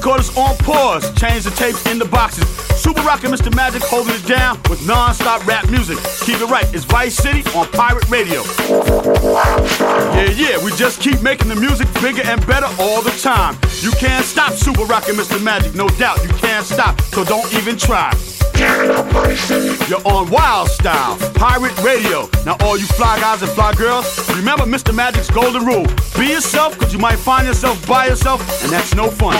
Camcorders on pause, change the tapes in the boxes. Super Rock and Mr. Magic holding it down with non-stop rap music. Keep it right, it's Vice City on Pirate Radio. Yeah, we just keep making the music bigger and better all the time. You can't stop Super Rock and Mr. Magic, no doubt you can't stop, so don't even try. You're on Wild Style, Pirate Radio. Now all you fly guys and fly girls, remember Mr. Magic's golden rule. Be yourself, cause you might find yourself by yourself, and that's no fun.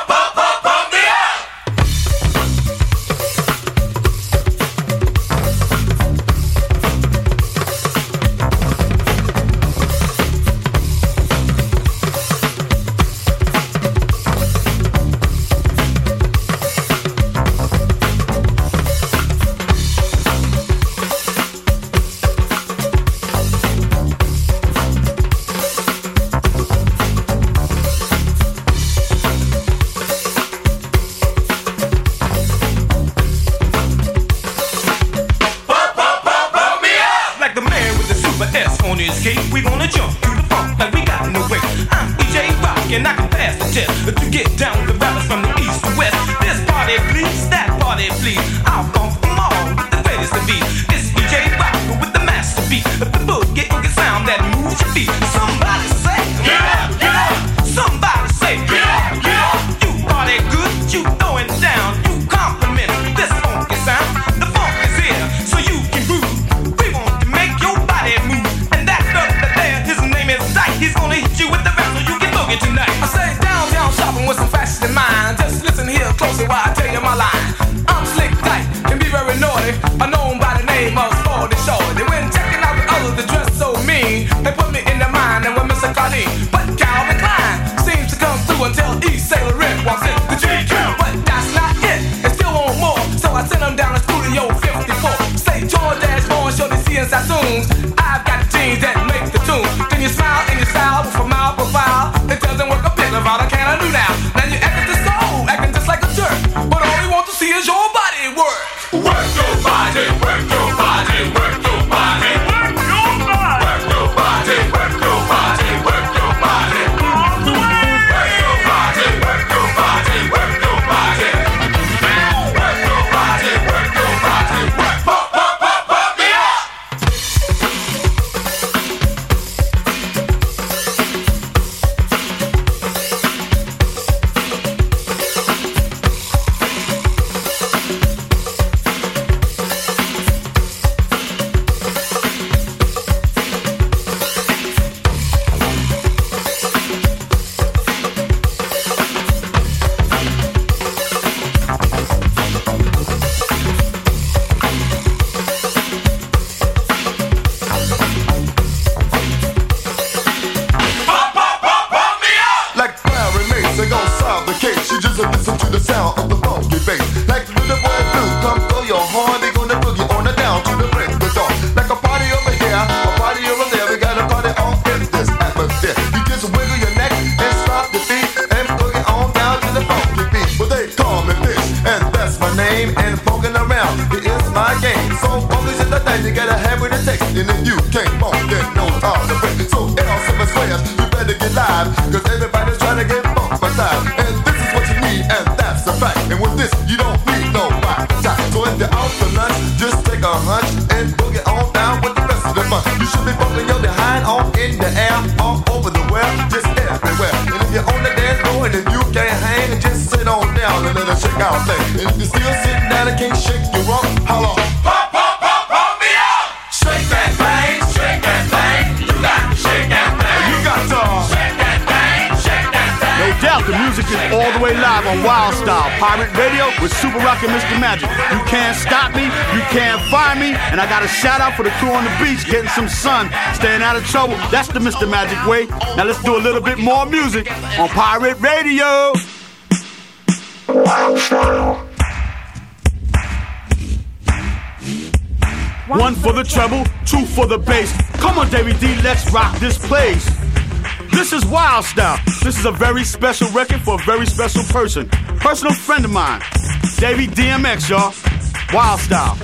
We gonna jump through the funk like we got no way. I'm DJ Rock and I can pass the test to get down with the rappers from the east to west. This party please, that party please. I'll bump them all with the greatest of beat. It's DJ Rock with the master beat. The boogie sound that moves your feet. Somebody say, get up, get up. Somebody say, get up, get up. You party good, you throw it down. You compliment this funky sound. The funk is here, so you can groove. We want to make your body move. He's gonna hit you with the rap so you can boogie tonight. I say downtown shopping with some fashion in mind. Just listen here closely while I tell you my line. I'm slick tight, can be very naughty. I'm known by the name of Sporty Shorty. When checking out the others that dress so mean, they put me in their mind and with Mr. Carlene. But Calvin Klein seems to come through until East Sailor Rick walks in the GQ. But that's not it, they still want more. So I send them down to Studio 54. Say George Ashmore, Shorty C and Sassoons. I've got the jeans that make the tune. Can you smile in your style with a mild profile? It doesn't work a bit about it, can I do now? Now you acting just so, acting just like a jerk. But all we want to see is your body work. Work your body, work your body, work your body. Work your body. Work your body, work your body, work your body. All the way. Work your body, work your body, work your body. Work your body, work your body, work. Pop me up. Pirate Radio with Super Rock and Mr. Magic. You can't stop me, you can't find me, and I got a shout out for the crew on the beach getting some sun, staying out of trouble. That's the Mr. Magic way. Now let's do a little bit more music on Pirate Radio. One for the treble, two for the bass. Come on, Davey D, let's rock this place. This is Wild Style. This is a very special record for a very special person. Personal friend of mine, Davey DMX, y'all. Wild Style.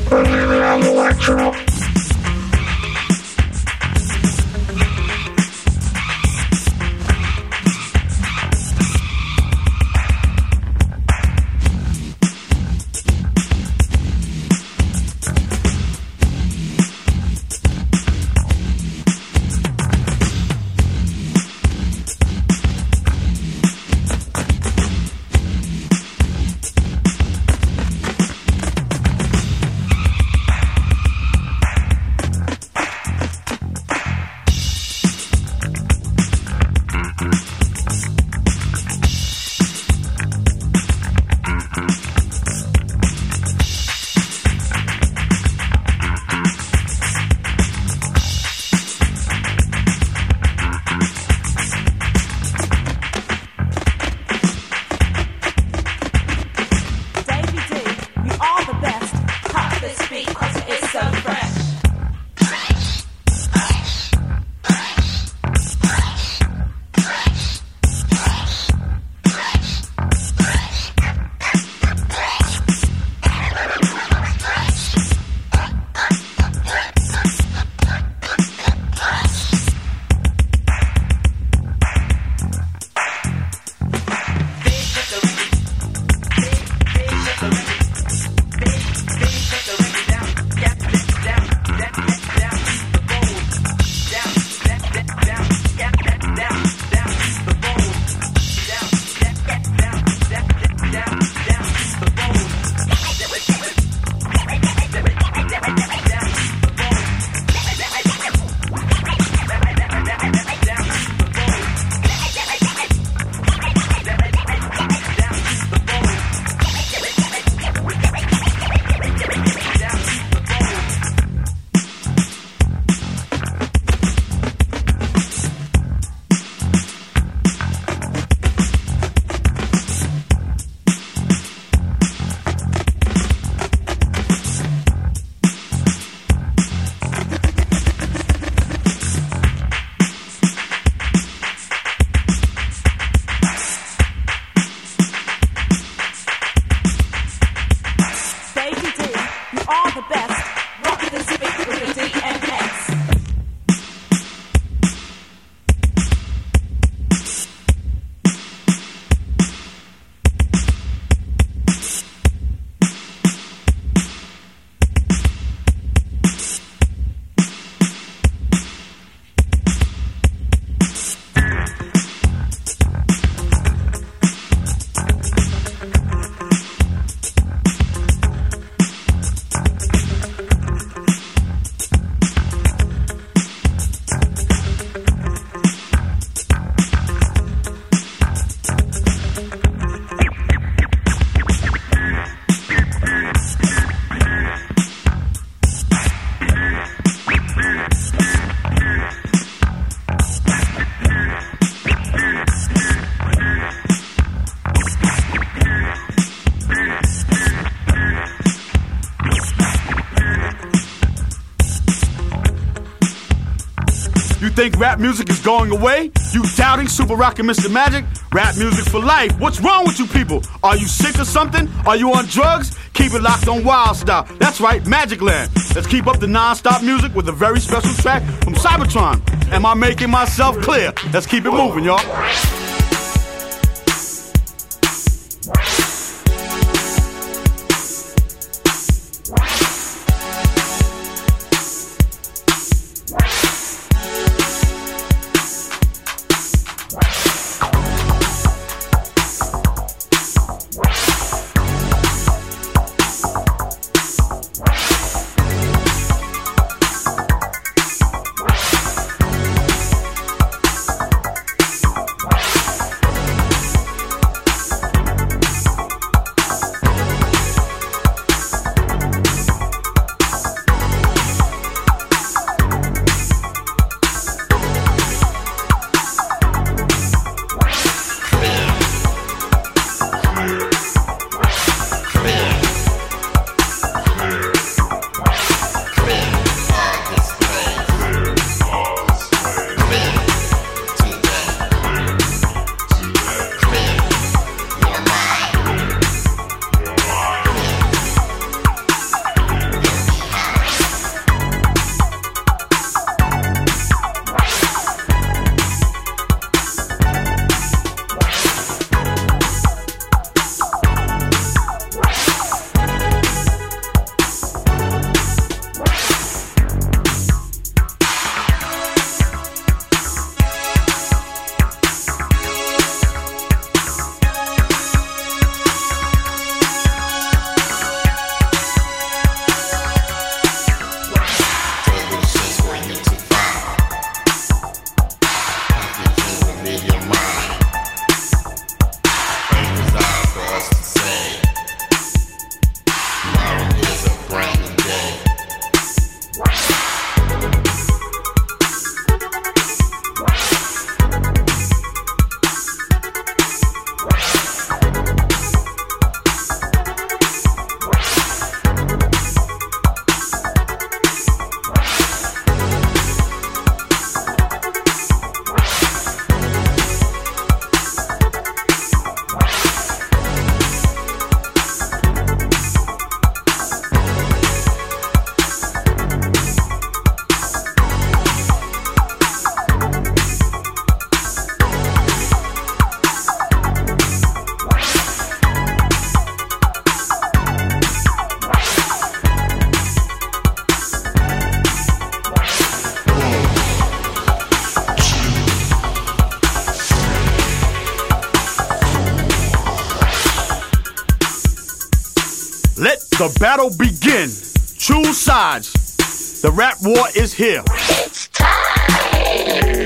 You think rap music is going away? You doubting Super Rockin' Mr. Magic? Rap music for life. What's wrong with you people? Are you sick or something? Are you on drugs? Keep it locked on Wild Style. That's right, Magic Land. Let's keep up the non-stop music with a very special track from Cybertron. Am I making myself clear? Let's keep it moving, y'all. Let the battle begin. Choose sides. The rap war is here. It's time.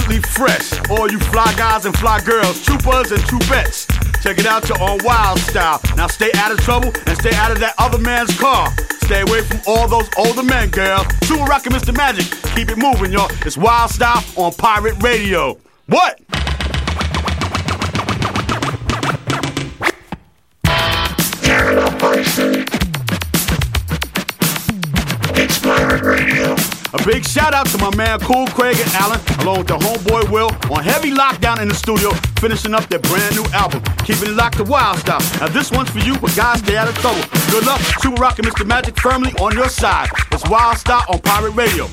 absolutely fresh. All you fly guys and fly girls, troopers and troopettes. Check it out, you're on Wild Style. Now stay out of trouble and stay out of that other man's car. Stay away from all those older men, girl. Super Rockin' Mr. Magic. Keep it moving, y'all. It's Wild Style on Pirate Radio. What? It's Pirate Radio. A big shout out to my man Cool Craig and Allen, along with the homeboy Will, on heavy lockdown in the studio, finishing up their brand new album, keeping it locked to Wild Style. Now this one's for you, but guys, stay out of trouble. Good luck, Super Rockin' Mr. Magic firmly on your side. It's Wild Style on Pirate Radio.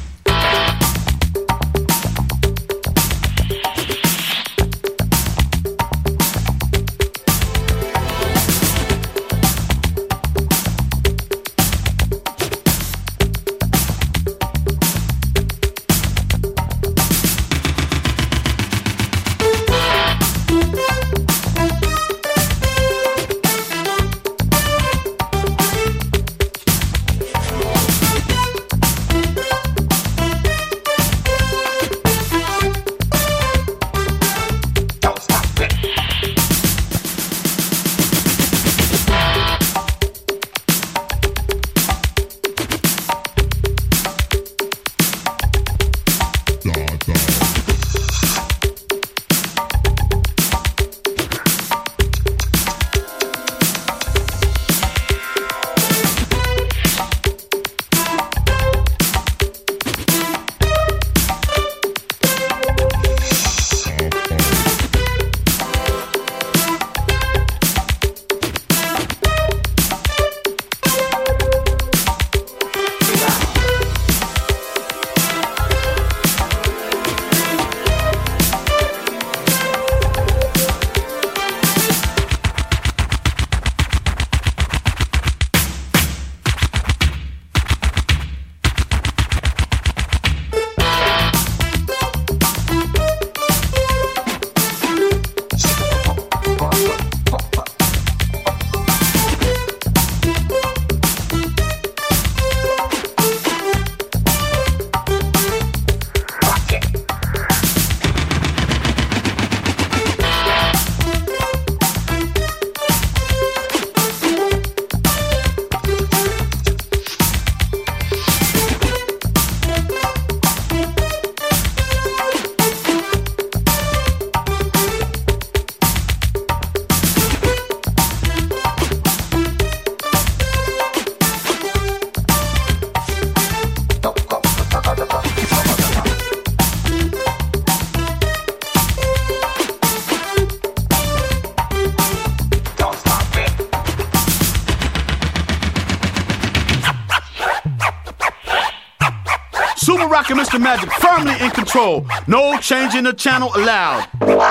Super Rockin' Mr. Magic firmly in control. No changing the channel allowed.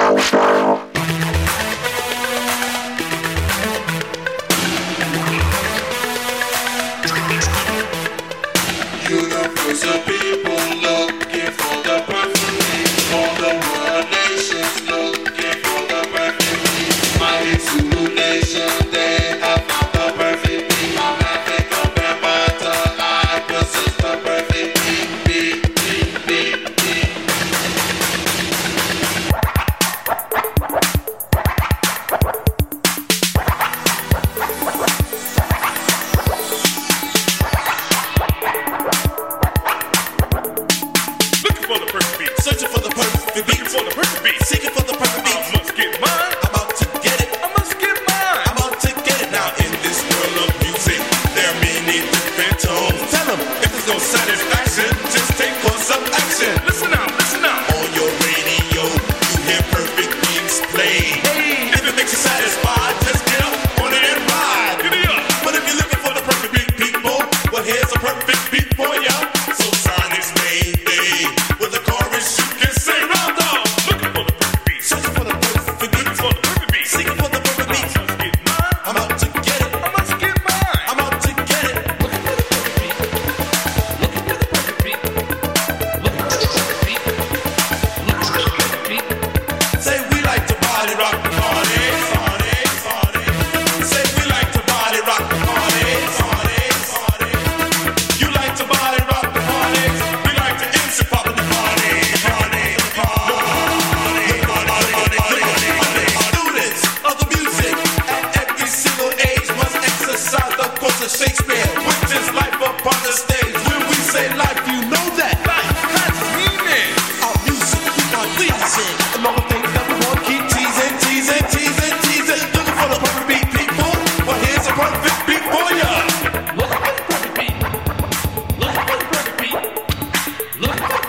Universal people looking for the perfect me. All the world nations looking for the perfect me. Mighty Zulu nation, they have found the perfect me. I'm Africa, Bambata, I possess the perfect me. Searching for the perfect beat. Seeking for the perfect beat. Seeking for the perfect beat. I must get mine. I'm about to get it. I must get mine. I'm about to get it. Now in this world of music, there are many different tones. Tell them if there's no satisfaction, just take for some action. Listen now, listen now. On your radio, you hear perfect beats play. Hey. If it makes you satisfied, just get up on it and ride. Get it up. But if you're looking for the perfect beat, people, well here's a perfect beat for ya. So Sonic's made day with a chorus you can say round on. Looking for the perfect beat.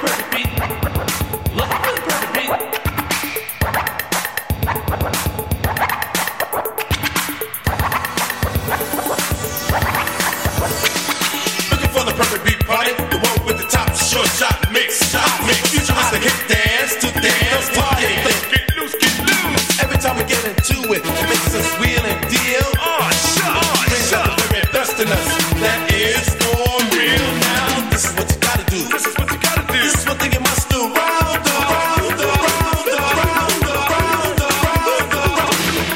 perfect beat. Looking for the perfect beat. Looking for the perfect beat party, the one with the top short shot mix. Future has to hit dance to dance party. Get loose, get loose. Every time we get into it, it makes us wheel and deal. Brings out the very best in us. That is for real. Now this is what you gotta do. This is what you gotta do. This is what you must do. Round the round the round the round the round the round the round.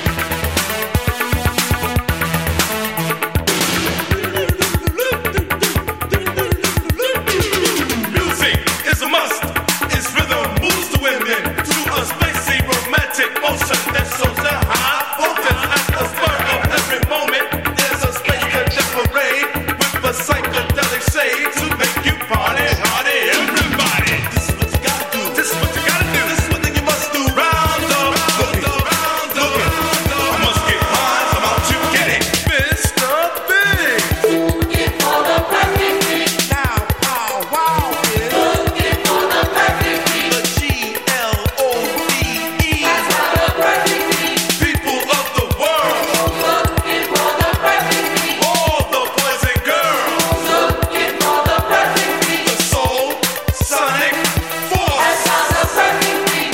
Music is a must. It's rhythm moves the women to a spacey romantic motion that shows the high focus at the spur of every moment. There's a space contemporary with a psychedelic shade to make you party, party, everybody. This is what you gotta do. This is what you gotta do. This is what you must do. Round up, round up, round up, round up. I must get mine. I'm out to get it, Mr. Big. Looking for the perfect beat. Now, pow, wow, yeah. Looking for the perfect beat. The GLOVE. That's not the perfect beat. People of the world, Looking for the perfect beat. all the boys and girls, Looking for the perfect beat. the soul, sonic force. That's not the perfect beat.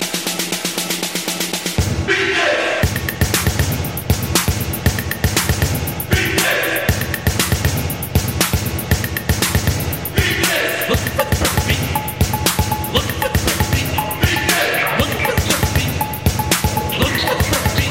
Looking for the perfect beat. Looking for the perfect beat. Looking for the perfect beat. Looking for the perfect beat.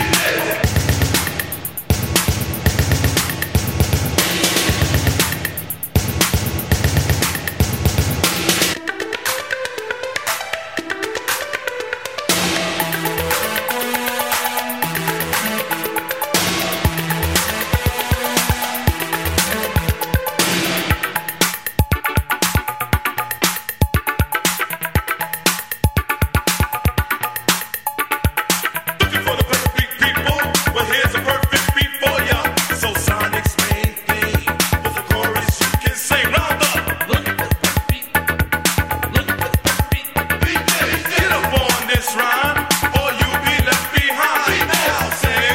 Looking for the perfect beat, people. Well, here's a perfect beat for ya. So Sonic's main theme with the chorus you can say round up. Looking for the perfect beat. Looking for the perfect beat. Get up on this rhyme, or you'll be left behind. Now say,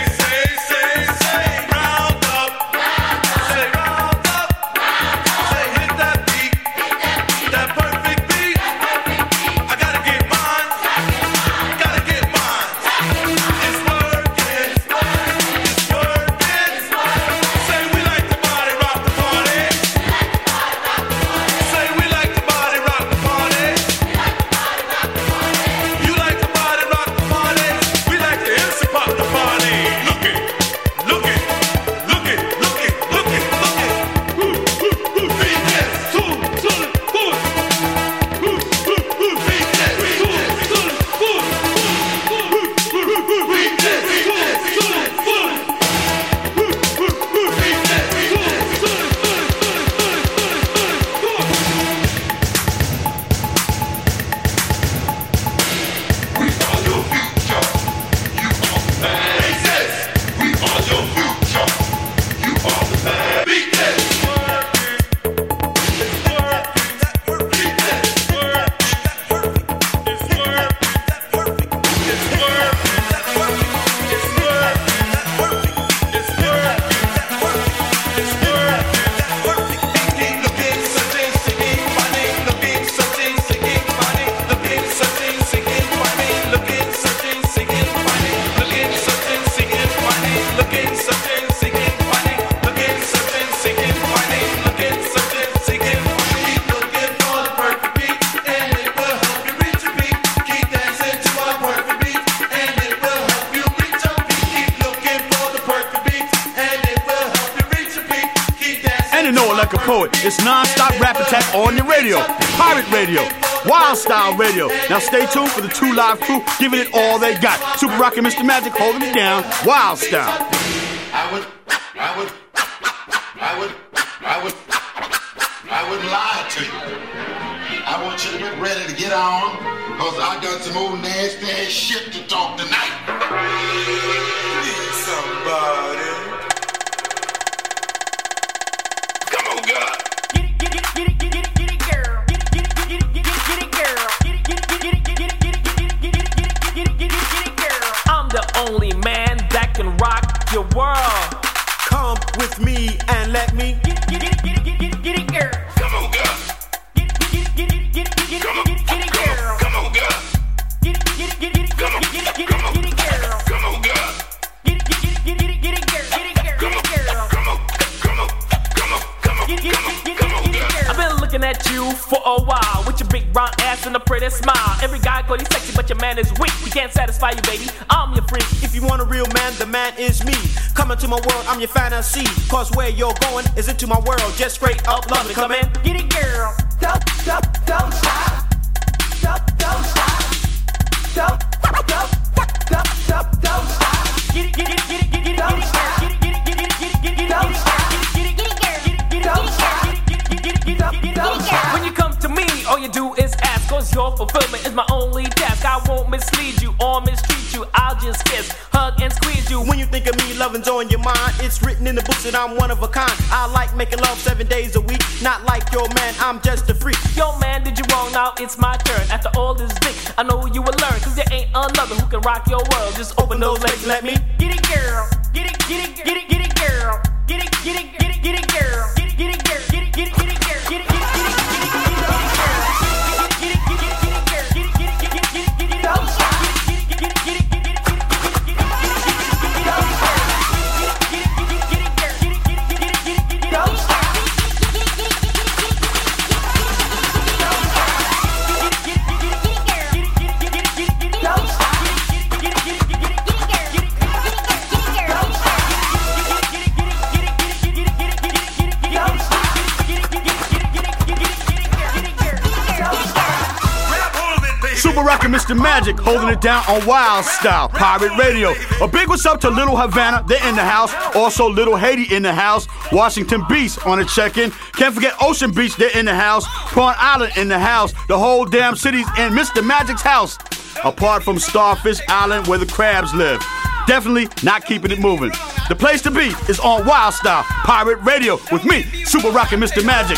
round up. Say round up. Say hit that beat, that perfect beat. I gotta get mine. Gotta get mine. It's working. It's working. Say we like the body rock the party. Say we like the body rock the party. You like the body rock the party. We like the MC pop the party. Look it, look it, look it, look it, look it, look it. Beat this. Beat this. We are your future. You are the past. We are your future. You are the past. Beat this. And you know it like a poet. It's non-stop rap attack on your radio. Pirate radio. Wild Style Radio. Now stay tuned for the two live crew giving it all they got. Super Rock and Mr. Magic holding it down. Wild Style. I would lie to you. I want you to get ready to get on, cause I got some old nasty ass shit to talk tonight. Need somebody. Come on, God. Get it, girl. Get it, world. Come with me and let me Get it, girl. Come on, girl. Get it, Come on, girl. come on, girl. Get it, girl. Come on, girl. Come on, girl. Come on, girl. Get it, girl. Come on, come on, come on, come on, girl. I've been looking at you for a while with your big round ass and a pretty smile. Every guy call you sexy, but your man is weak. He can't satisfy you, baby. I'm your freak. If you want a real man, the man is me. Come into my world, I'm your fantasy. Cause where you're going is into my world. Just straight up lovely. Come in. Get it, girl. Don't stop. Don't stop. Don't stop. Don't stop. Get it, don't stop. Don't stop. When you come to me, all you do is ask, cause your fulfillment is my only task. I won't mislead you or mistreat you. I'll just kiss, hug, and squeeze you. When you think of me, loving's on your mind. It's written in the books that I'm one of a kind. I like making love 7 days a week. Not like your man, I'm just a freak. Yo, man, did you wrong? Now it's my turn. After all this dick, I know you will learn. Cause there ain't another who can rock your world. Just open those legs, let me get it, girl. Get it, girl. Get it, girl. Get it, girl. Get it, girl. Get it, girl. Super Rockin' Mr. Magic holding it down on Wild Style, Pirate Radio. A big what's up to Little Havana, they're in the house. Also Little Haiti in the house. Washington Beach on a check-in. Can't forget Ocean Beach, they're in the house. Prawn Island in the house. The whole damn city's in Mr. Magic's house. Apart from Starfish Island where the crabs live. Definitely not keeping it moving. The place to be is on Wild Style, Pirate Radio with me, Super Rockin' Mr. Magic.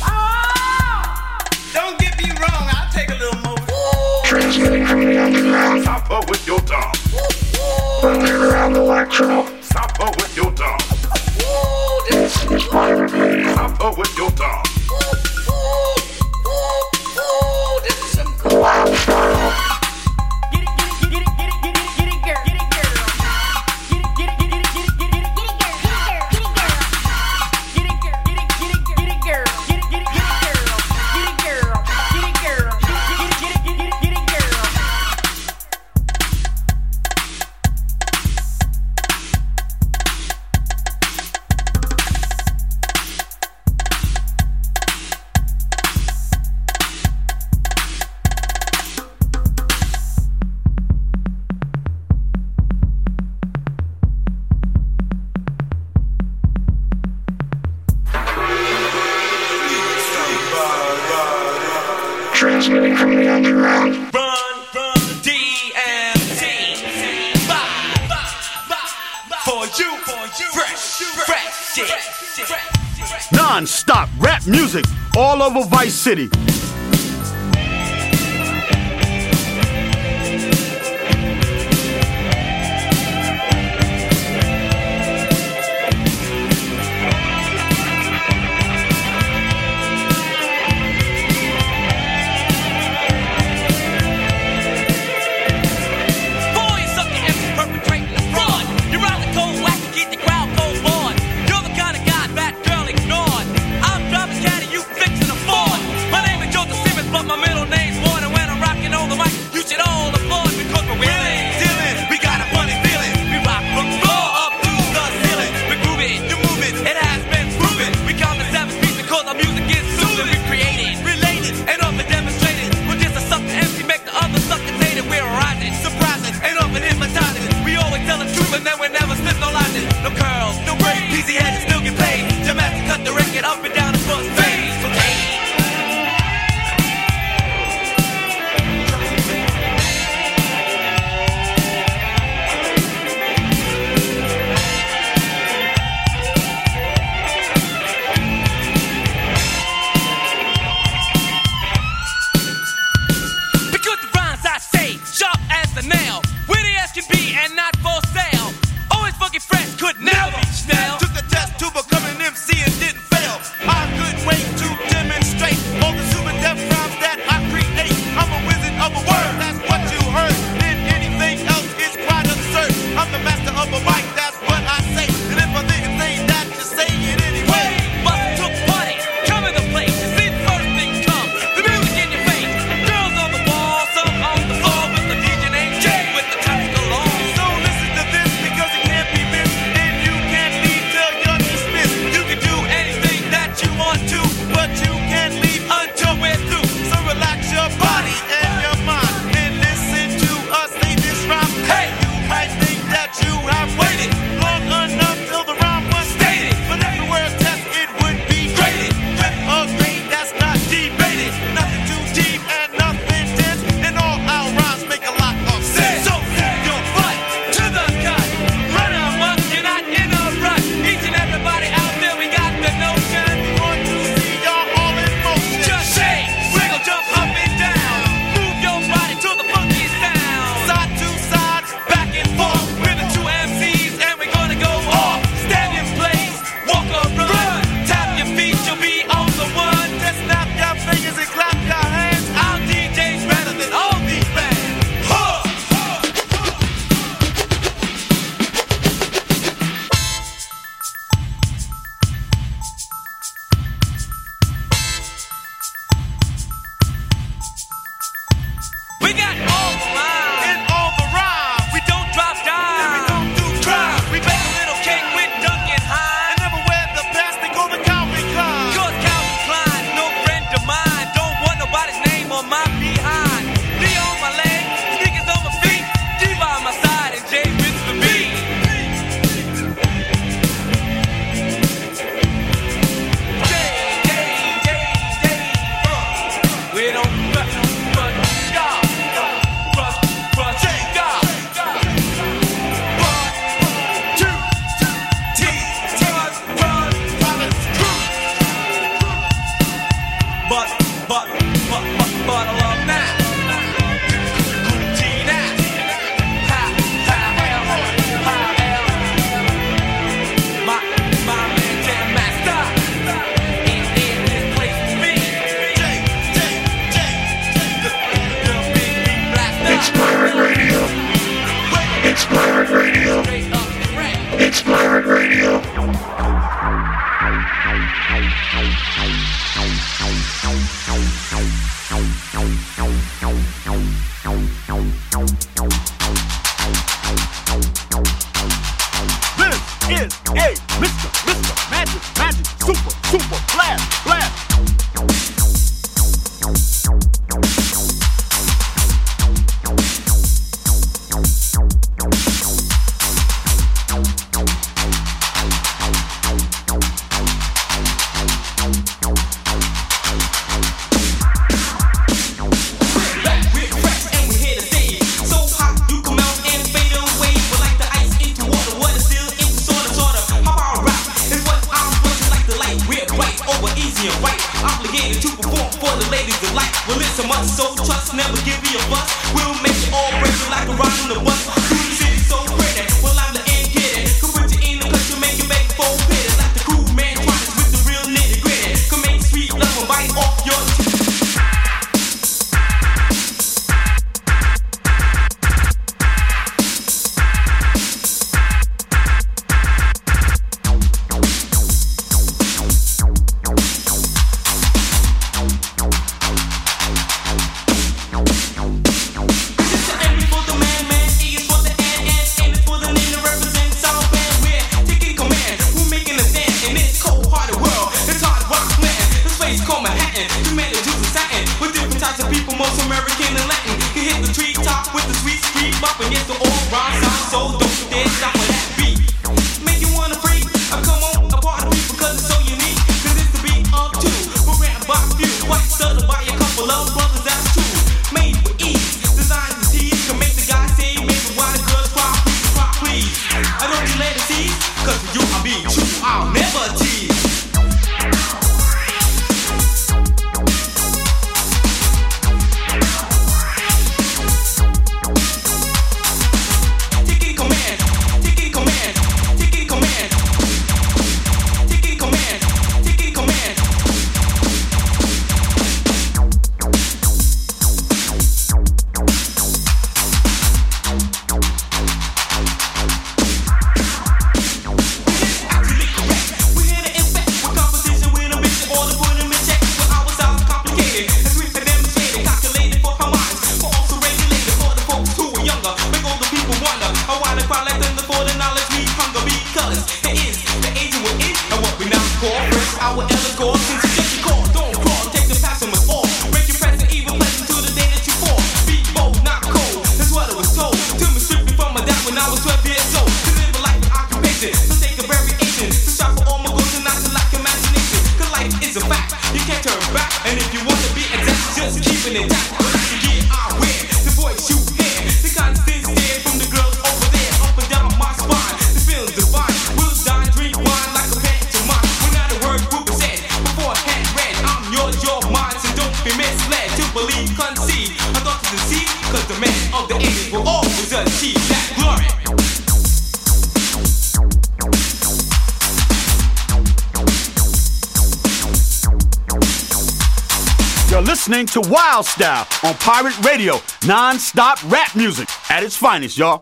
Don't get me wrong, I'll take a little more. Transmitting from the underground. Stop her with your tongue. Underground electro. Stop her with your tongue. This is Pirate Radio. Stop her with your tongue. Wild Style. Transmitting from the underground. Run, DMT. For you, fresh shit. Non-stop rap music all over Vice City. We don't cut, but God. Trust, God. But I love now. Gucci now. My man Jam Master in this place to be. The big blaster. Inspiring Radio. Inspiring Radio. Inspiring Radio. This is a Mr. Magic, super blast. Listening to Wild Style on Pirate Radio, non-stop rap music at its finest, y'all.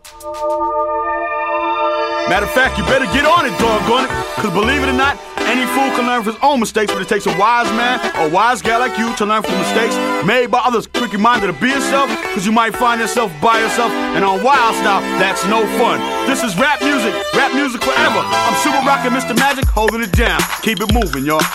Matter of fact, you better get on it, doggone it, because believe it or not, any fool can learn from his own mistakes, but it takes a wise man or wise gal like you to learn from mistakes made by others. Quick reminder to be yourself, because you might find yourself by yourself, and on Wild Style, that's no fun. This is rap music forever. I'm Super Rockin' Mr. Magic, holding it down. Keep it moving, y'all.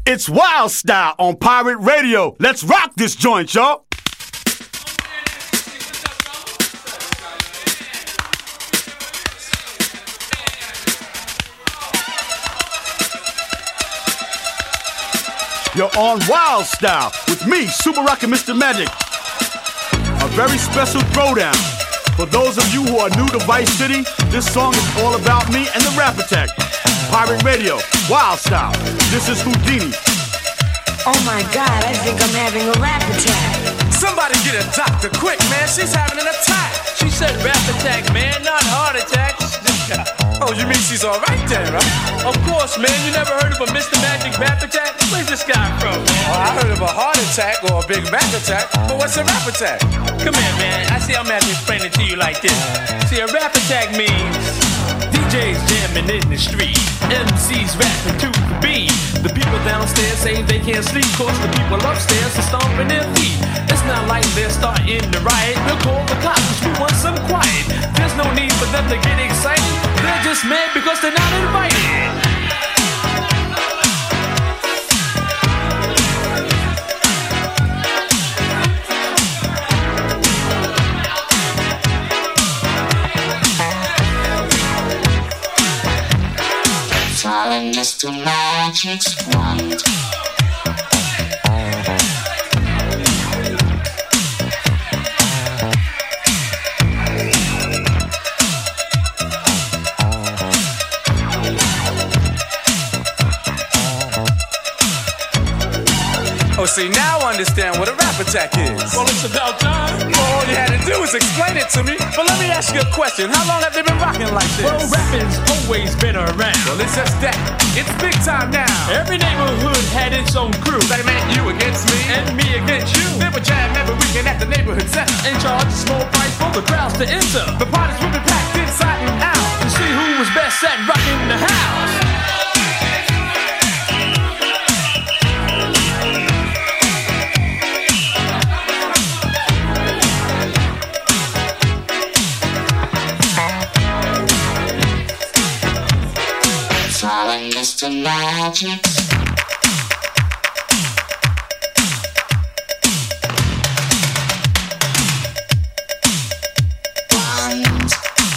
It's Wild Style on Pirate Radio. Let's rock this joint, y'all. You're on Wild Style with me, Super Rockin' Mr. Magic. A very special throwdown. For those of you who are new to Vice City, this song is all about me and the Rap Attack. Pirate Radio, Wild Style. This is Houdini. Oh my God, I think I'm having a rap attack. Somebody get a doctor quick, man. She's having an attack. She said rap attack, man, not heart attacks. Oh, you mean she's all right then, right? Of course, man. You never heard of a Mr. Magic rap attack? Where's this guy from? Oh, I heard of a heart attack or a Big Mac attack, but what's a rap attack? Come here, man. I see I'm going to explain it to you like this. See, a rap attack means DJs jamming in the street, MCs rapping to the beat. The people downstairs say they can't sleep, cause the people upstairs are stomping their feet. It's not like they're starting to riot. We'll call the cops cause we want some quiet. There's no need for them to get excited. They're just mad because they're not invited. Following Mr. Magic's wand. Oh, see, now I understand what a rap attack is. Well, it's about time. All you had to do was explain it to me. But let me ask you a question. How long have they been rocking like this? Well, rapping's always been around. Well, it's just that. It's big time now. Every neighborhood had its own crew. They meant you against me. And me against you. They would jam every weekend at the neighborhood center. And charge a small price for the crowds to enter. The parties would be packed inside and out. To see who was best at rocking the house. Following Mr. Magic's wand.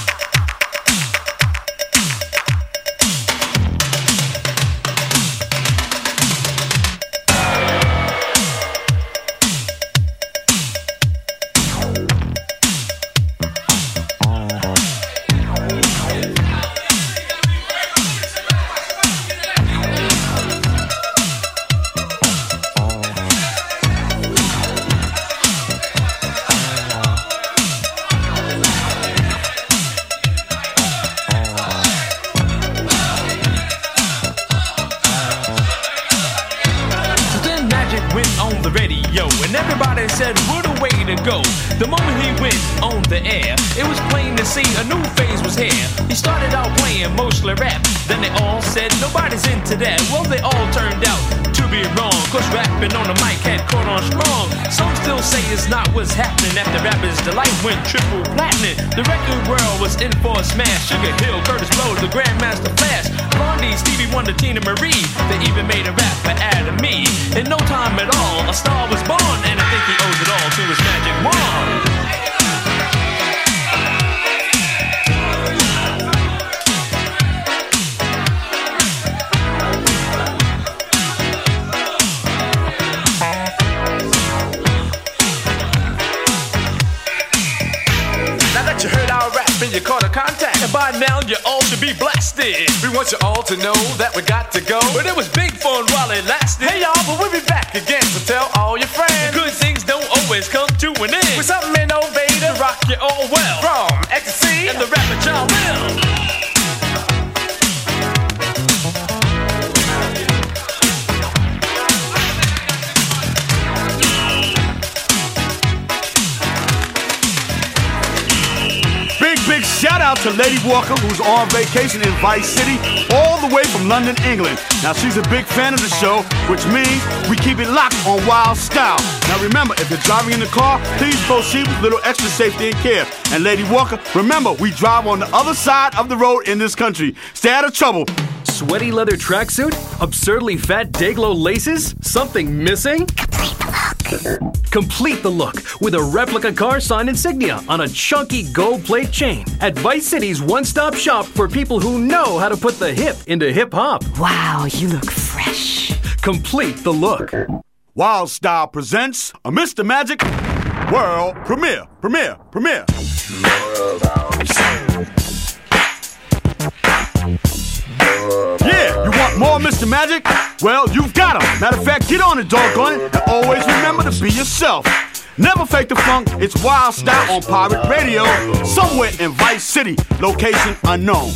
Said what a way to go. The moment he went on the air, it was plain to see a new phase was here. He started out playing mostly rap, then they all said nobody's into that. Well, they all turned out to be wrong, cause rapping on the mic had caught on strong. Some still say it's not what's happening after Rapper's Delight went triple platinum. The record world was in for a smash. Sugar Hill, Curtis Blow, the Grandmaster Flash, Blondie, Stevie Wonder, Tina Marie. They even made a rap for Adam Me. In no time at all, a star was born, and I think he owes it all to his magic wand. You heard our rap and you caught a contact. And by now you all should be blasted. We want you all to know that we got to go. But it was big fun while it lasted. Hey y'all, but we'll be back again, so tell all your friends. Good things don't always come to an end. With something innovative, rock you all well. From ecstasy and the rapper John Will. Big shout out to Lady Walker, who's on vacation in Vice City, all the way from London, England. Now, she's a big fan of the show, which means we keep it locked on Wild Style. Now, remember, if you're driving in the car, please proceed with a little extra safety and care. And Lady Walker, remember, we drive on the other side of the road in this country. Stay out of trouble. sweaty leather tracksuit? Absurdly fat Dayglow laces? Something missing? Complete the look with a replica car sign insignia on a chunky gold plate chain at Vice City's one-stop shop for people who know how to put the hip into hip-hop. Wow, you look fresh. Complete the look. Wild Style presents a Mr. Magic World Premiere. Yeah, you want more Mr. Magic? Well, you've got him. Matter of fact, get on it, doggone it, and always remember to be yourself. Never fake the funk, it's Wild Style on Pirate Radio, somewhere in Vice City, location unknown.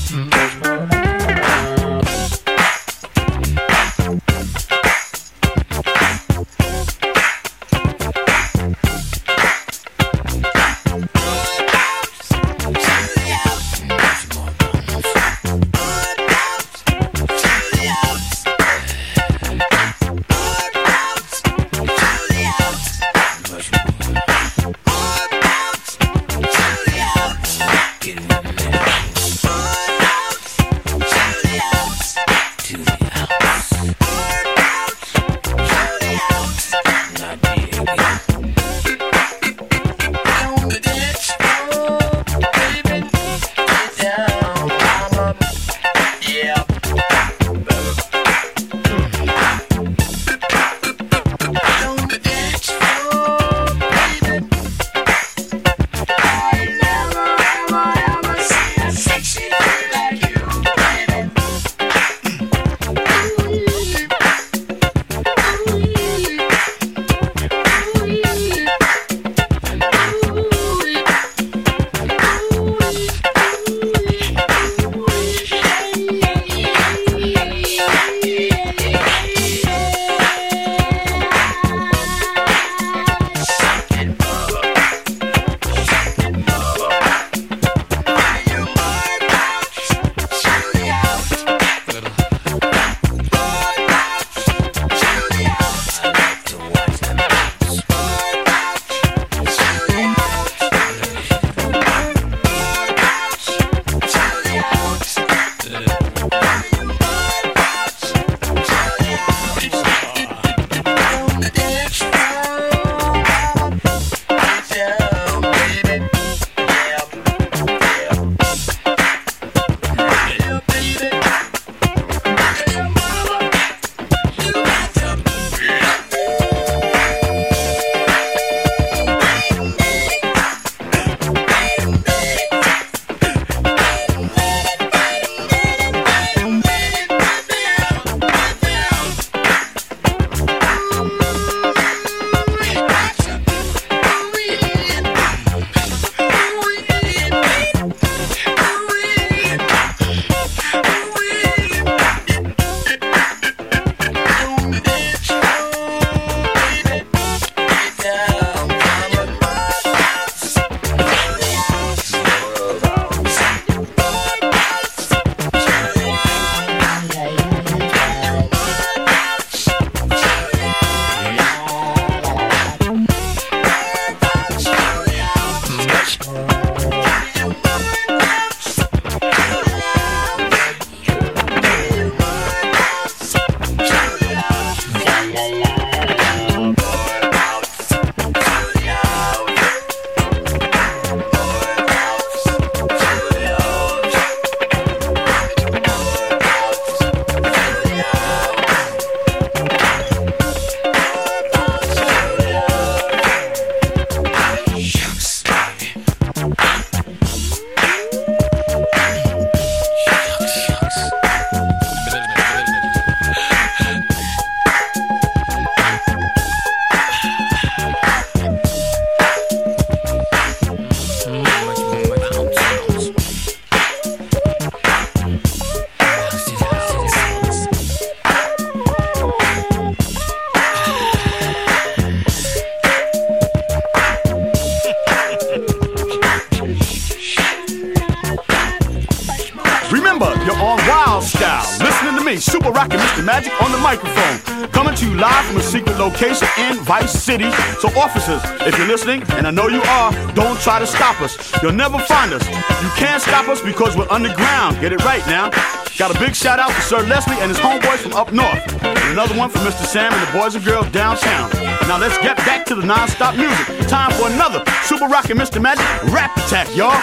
Super Rockin' Mr. Magic on the microphone. Coming to you live from a secret location in Vice City. So officers, if you're listening, and I know you are, don't try to stop us. You'll never find us. You can't stop us because we're underground. Get it right now. Got a big shout out to Sir Leslie and his homeboys from up north. And another one for Mr. Sam and the boys and girls downtown. Now let's get back to the non-stop music. Time for another Super Rockin' Mr. Magic rap attack, y'all.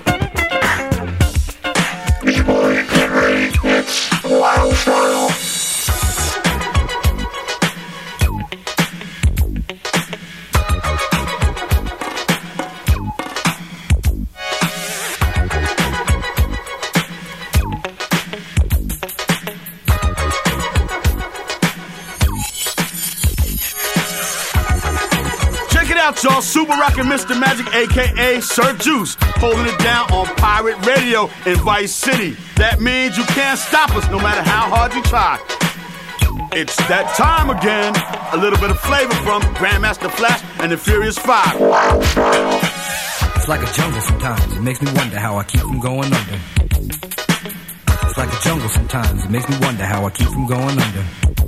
Get ready, it's Wild Style. Y'all, Super Rockin' Mr. Magic, aka Sir Juice, holding it down on Pirate Radio in Vice City. That means you can't stop us no matter how hard you try. It's that time again. A little bit of flavor from Grandmaster Flash and the Furious Five. It's like a jungle sometimes. It makes me wonder how I keep from going under. It's like a jungle sometimes. It makes me wonder how I keep from going under.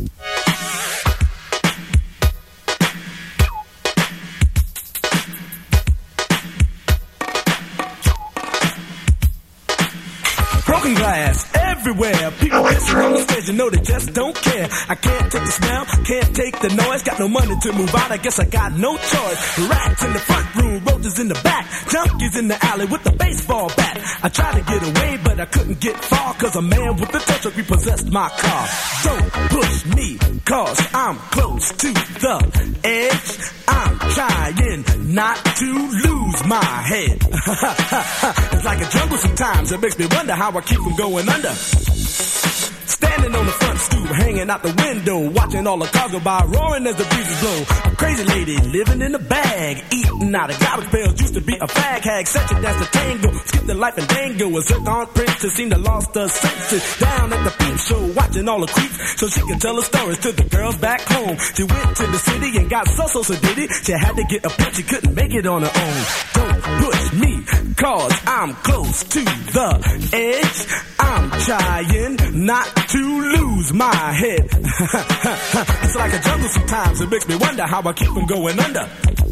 Broken glass everywhere. People pissing on the stage, you know they just don't care. I can't take the smell, can't take the noise. Got no money to move out, I guess I got no choice. Rats in the front room, roaches in the back, junkies in the alley with the baseball bat. I tried to get away, but I couldn't get far, cause a man with a tow truck repossessed my car. Don't push me, cause I'm close to the edge. I'm trying not to lose my head. It's like a jungle sometimes, it makes me wonder how I keep from going under. Standing on the front stoop, hanging out the window, watching all the cars go by, roaring as the breezes blow. A crazy lady living in a bag, eating out of garbage pails, used to be a fag hag, such a dance the tango, skip the life and dango. A zircon princess seemed to lost her senses, down at the peep show, watching all the creeps, so she could tell her stories to the girls back home. She went to the city and got so did it. She had to get a pimp, she couldn't make it on her own. Don't push me, cause I'm close to the edge. I'm trying not to lose my head. It's like a jungle sometimes, it makes me wonder how I keep from going under.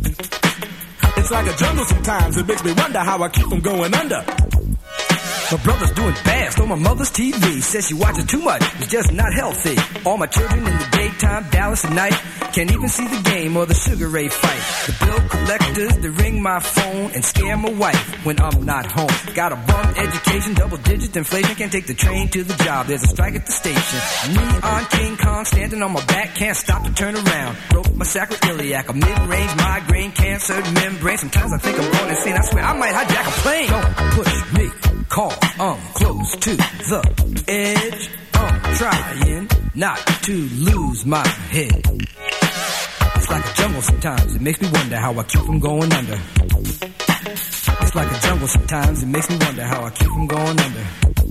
It's like a jungle sometimes, it makes me wonder how I keep from going under. My brother's doing fast on my mother's TV. Says she watches too much, it's just not healthy. All my children in the daytime, Dallas at night. Can't even see the game or the Sugar Ray fight. The bill collectors, they ring my phone and scare my wife when I'm not home. Got a bum education, double-digit inflation. Can't take the train to the job, there's a strike at the station. Neon King Kong standing on my back, can't stop to turn around. Broke my sacroiliac, a mid-range migraine, cancer membrane. Sometimes I think I'm going insane, I swear I might hijack a plane. Don't push me, call, I'm close to the edge. I'm trying not to lose my head. It's like a jungle sometimes, it makes me wonder how I keep from going under. It's like a jungle sometimes, it makes me wonder how I keep from going under.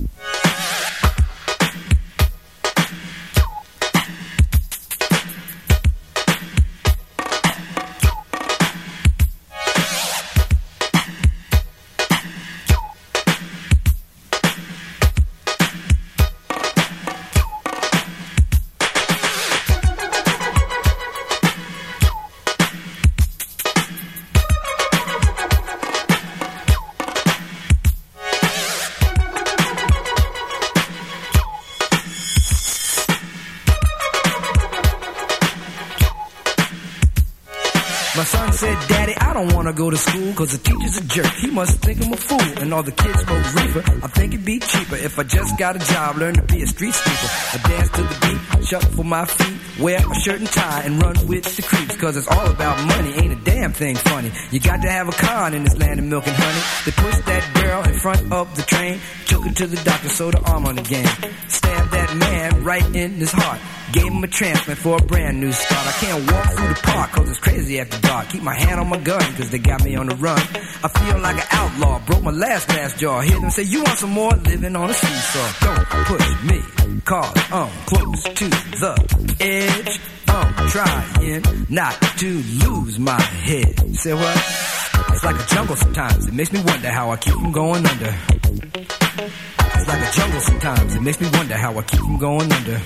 My son said, Daddy, I don't want to go to school cause the teacher's a jerk. He must think I'm a fool and all the kids smoke reefer. I think it'd be cheaper if I just got a job, learn to be a street sweeper. I dance to the beat, shuffle my feet, wear a shirt and tie and run with the creeps. Cause it's all about money, ain't a damn thing funny. You got to have a con in this land of milk and honey. They pushed that girl in front of the train, took her to the doctor, sewed her arm on again. Stabbed that man right in his heart, gave him a transplant for a brand new start. I can't walk through the park cause it's crazy after dark. Keep my hand on my gun cause they got me on the run. I feel like an outlaw, broke my last jaw. Hear them say, you want some more? Living on a seesaw. Don't push me cause I'm close to the edge. I'm trying not to lose my head. You say what? It's like a jungle sometimes. It makes me wonder how I keep from going under. It's like a jungle sometimes, it makes me wonder how I keep from going under.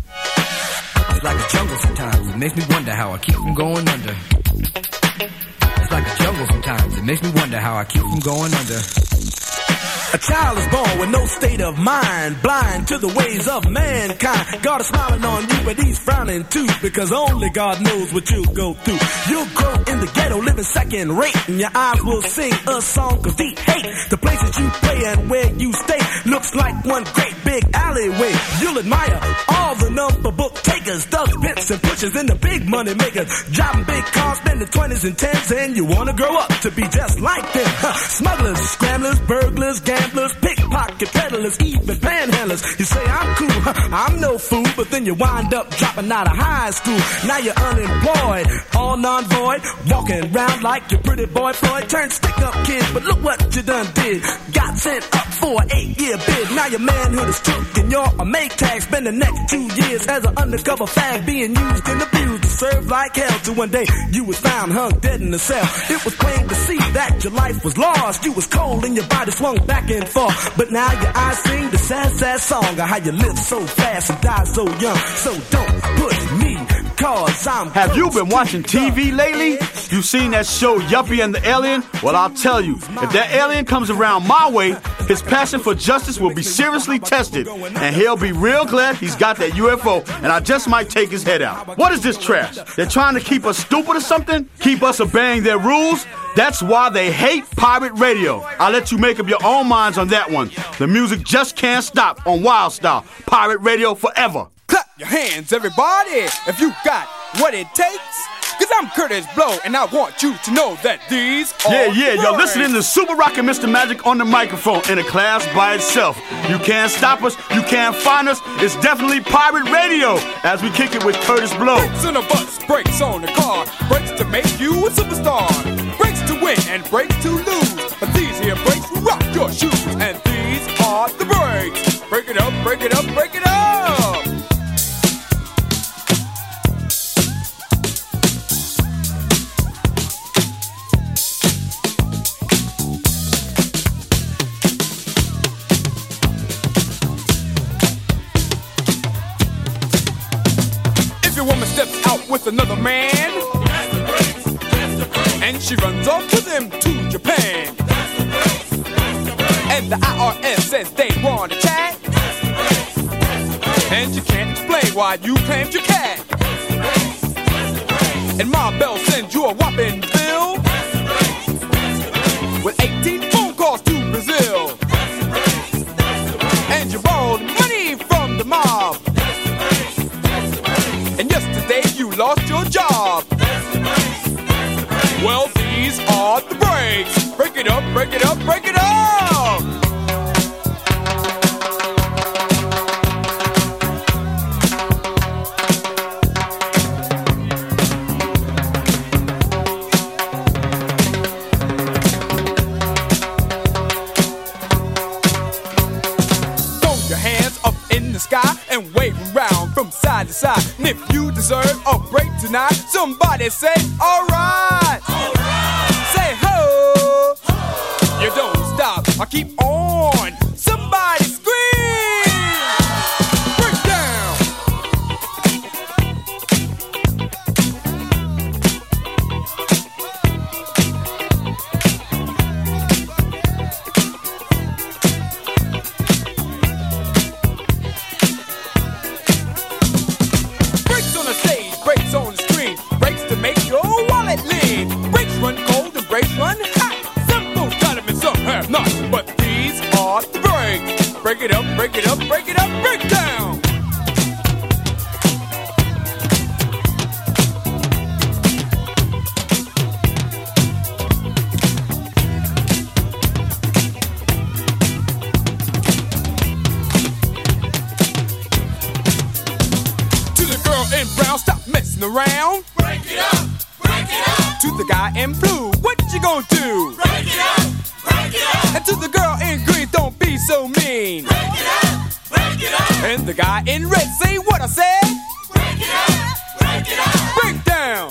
It's like a jungle sometimes, it makes me wonder how I keep from going under. It's like a jungle sometimes, it makes me wonder how I keep from going under. A child is born with no state of mind, blind to the ways of mankind. God is smiling on you, but he's frowning too, because only God knows what you'll go through. You'll grow in the ghetto, living second rate, and your eyes will sing a song of deep hate. The places you play and where you stay looks like one great big alleyway. You'll admire all the number book takers, thugs, pimps, and pushers, and the big money makers, driving big cars, spending 20s and 10s, and you wanna grow up to be just like them. Smugglers, scramblers, burglars, gamblers, pickpocket peddlers, even panhandlers. You say I'm cool, I'm no fool, but then you wind up dropping out of high school. Now you're unemployed, all non-void, walking around like your pretty boy Floyd. Turned stick-up kid, but look what you done did. Got sent up for an 8-year bid. Now your manhood is took and you're a make tag. Spend the next 2 years as an undercover fag, being used and abused to serve like hell. Till one day you was found hung dead in a cell. It was plain to see that your life was lost. You was cold and your body swung back and forth. But now your eyes sing the sad, sad song of how you live so fast and die so young. So don't push me, cause I'm... Have you been watching TV lately? You seen that show Yuppie and the Alien? Well, I'll tell you, if that alien comes around my way, his passion for justice will be seriously tested, and he'll be real glad he's got that UFO, and I just might take his head out. What is this trash? They're trying to keep us stupid or something? Keep us obeying their rules? That's why they hate pirate radio. I'll let you make up your own minds on that one. The music just can't stop on Wild Style. Pirate radio forever. Clap your hands, everybody, if you got what it takes. Cause I'm Curtis Blow, and I want you to know that these are you're listening to Super Rockin' Mr. Magic on the microphone in a class by itself. You can't stop us, you can't find us. It's definitely pirate radio as we kick it with Curtis Blow. Brakes on a bus, brakes on a car, brakes to make you a superstar, brakes to win and brakes to lose. But these here brakes will rock your shoes, and these are the brakes. Break it up, break it up, break it up. Steps out with another man, that's the brakes, that's the brakes. And she runs off with him to Japan, that's the brakes, that's the brakes. And the IRS says they want to chat, that's the brakes, that's the brakes. And you can't explain why you claimed your cat, that's the brakes, that's the brakes. And Ma Bell sends you a whopping bill, that's the brakes, that's the brakes. With 18 phone calls to Brazil, that's the brakes, that's the brakes. And you borrowed money from the mob, and yesterday you lost your job. Well, these are the brakes. Break it up, break it up, break it up. Throw your hands up in the sky and wave around from side to side. And if you deserve a break tonight, somebody say, alright! Alright! Say ho! Ho! You don't stop, I keep on. Somebody scream! Break down! Brakes on the stage, brakes on the screen, brakes to make your wallet lean. Brakes run cold and brakes run hot. Some folks got them and some have not, but these are the brakes. Break it up, break it up, break it up, break down. To the girl in brown, stop messing around. Break it up, break it up. To the guy in blue, what you gonna do? Break it up, break it up. And to the girl in green, don't be so mean. Break it up, break it up. And the guy in red, say what I said. Break it up, break it up. Break down.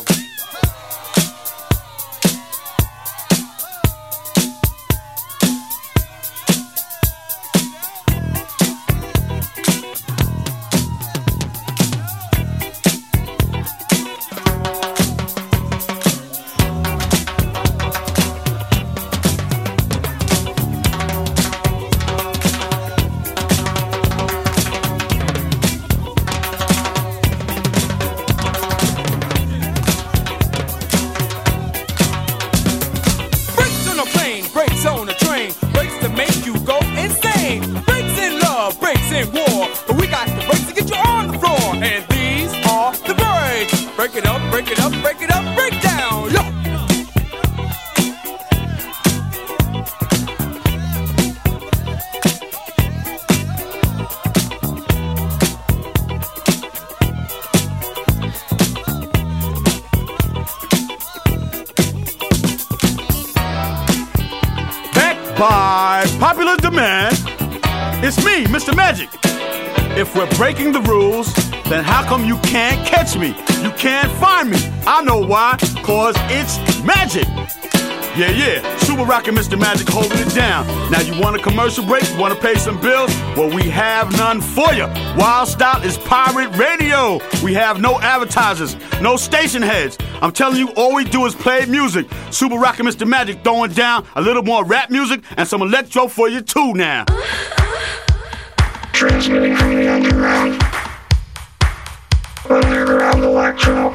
By popular demand, it's me, Mr. Magic. If we're breaking the rules, then how come you can't catch me? You can't find me. I know why, cause it's magic. Yeah, Super Rockin' Mr. Magic holding it down. Now you want a commercial break? You want to pay some bills? Well, we have none for you. Wild Style is pirate radio. We have no advertisers, no station heads. I'm telling you, all we do is play music. Super Rockin' Mr. Magic throwing down a little more rap music and some electro for you too now. Transmitting from the underground. Underground electro.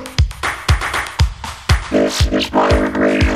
This is pirate radio.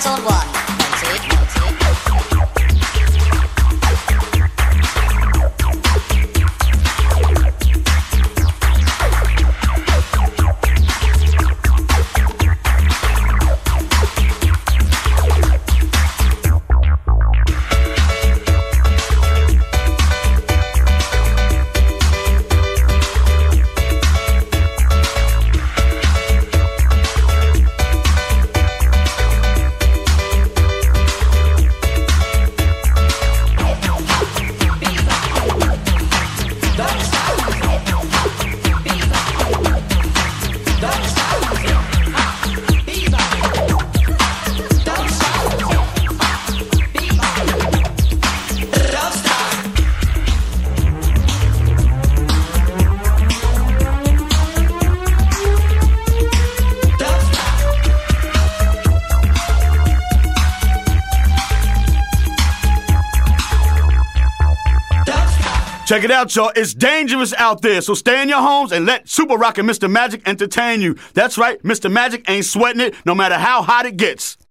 episode 1. Check it out, y'all. It's dangerous out there, so stay in your homes and let Super Rock and Mr. Magic entertain you. That's right, Mr. Magic ain't sweating it no matter how hot it gets.